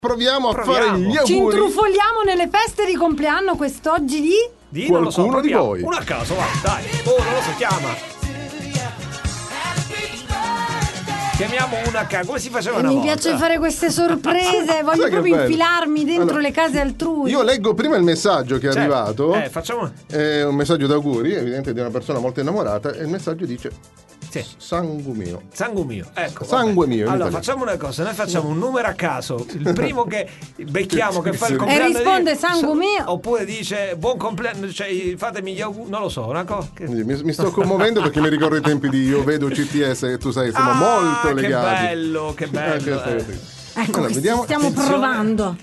Proviamo a fare gli auguri. Ci intrufoliamo nelle feste di compleanno quest'oggi di qualcuno di voi. Uno a caso, va, dai. Non lo so, chiama. Chiamiamo una casa. Come si faceva una mi volta? piace fare queste sorprese. Voglio proprio infilarmi dentro le case altrui. Io leggo prima il messaggio che è arrivato. Facciamo. È un messaggio d'auguri, evidente, di una persona molto innamorata. E il messaggio dice: sì. Sangue mio. Sangue mio, ecco. Sangue mio. Allora facciamo una cosa: noi facciamo un numero a caso. Il primo che becchiamo che fa il compleanno. E risponde sangue mio. Oppure dice buon compleanno, cioè fatemi gli auguri. Non lo so, una cosa. Mi sto commuovendo perché mi ricordo i tempi di Io vedo CTS e tu sai, siamo molto legati. Che bello. Ecco, allora, vediamo. Stiamo provando.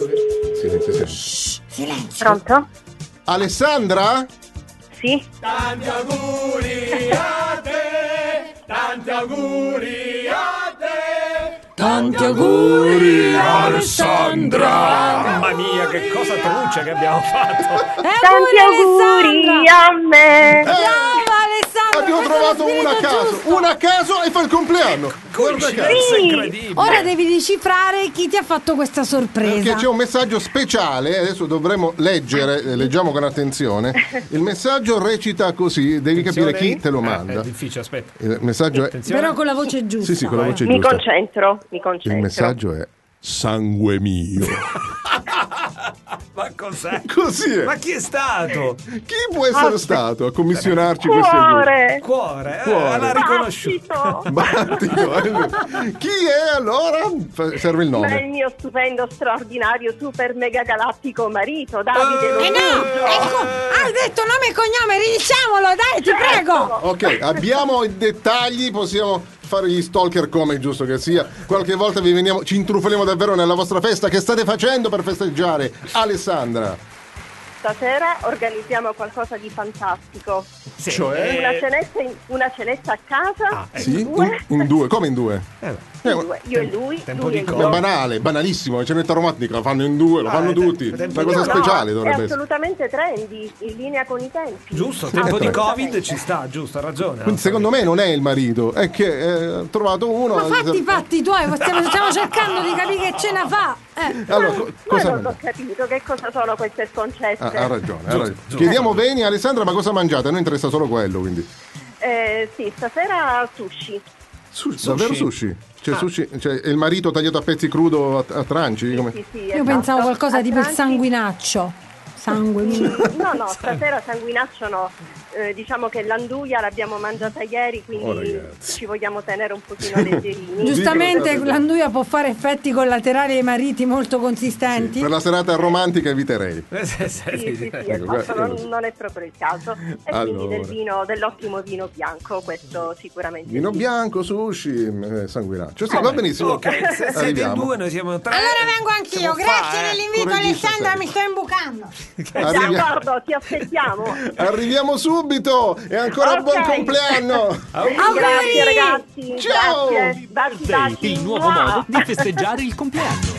Silenzio. Pronto? Alessandra? Sì. Tanti auguri a te, tanti auguri a te, tanti auguri Alessandra. Mamma mia, che cosa truce che abbiamo fatto. Tanti auguri a me. Brava Alessandra. Abbiamo trovato una a caso e fa il compleanno. Coincidenza incredibile. Ora devi decifrare chi ti ha fatto questa sorpresa. Perché c'è un messaggio speciale, adesso dovremo leggiamo con attenzione. Il messaggio recita così, devi capire chi te lo manda. È difficile, aspetta. Il messaggio è però con la voce giusta. Sì, con la voce Mi giusta. concentro. Il messaggio è sangue mio. Ma cos'è? Così è. Ma chi è stato? Chi può essere stato a commissionarci questi auguri? Cuore. L'ha riconosciuto. Battito. Chi è allora? Serve il Ma è nome. il mio stupendo, straordinario, super mega galattico marito, Davide Lo no, ecco, hai detto nome e cognome, ridiciamolo, dai, ti prego. Ok, abbiamo i dettagli, possiamo fare gli stalker come è giusto che sia. Qualche volta ci intrufoliamo davvero nella vostra festa. Che state facendo per festeggiare, Alessandra? Stasera organizziamo qualcosa di fantastico. Sì. Cioè? Una cenetta a casa. Sì? In due? Come in due? Io e lui. Tempo lui di e coda. io. È banale, banalissimo. La cenetta romantica la fanno in due, lo fanno tutti. Una cosa speciale dovrebbe è essere. assolutamente trendy, in linea con i tempi. Giusto, tempo di Covid ci sta, giusto, ha ragione. Quindi secondo me non è il marito, è che ha trovato uno. Ma fatti i fatti tuoi, stiamo cercando di capire che cena fa. Allora, cosa non ho capito che cosa sono queste sconcette. ha ragione. Chiediamo bene, Alessandra, ma cosa mangiate? A noi interessa solo quello, quindi. Sì, stasera sushi. Davvero sushi? Cioè, sushi, cioè il marito tagliato a pezzi crudo a tranci? Come? Sì, Io esatto. pensavo qualcosa tipo il tranci. sanguinaccio. Sangue mio. No, stasera sanguinaccio no. Diciamo che l'anduia l'abbiamo mangiata ieri, quindi ci vogliamo tenere un pochino leggerini. Giustamente l'anduia può fare effetti collaterali ai mariti molto consistenti. Sì, per la serata romantica eviterei. Sì, esatto, non è proprio il caso. E quindi dell'ottimo vino bianco, questo sicuramente. Vino bianco, sushi, sanguinaccio. Sì, va benissimo. Ok, se siete in due, noi siamo tre. Allora vengo anch'io, grazie dell'invito Alessandra, mi sto imbucando. D'accordo, ti aspettiamo. Arriviamo subito e ancora buon compleanno. Grazie ragazzi. Ciao. Grazie. Baci. Il nuovo modo di festeggiare il compleanno.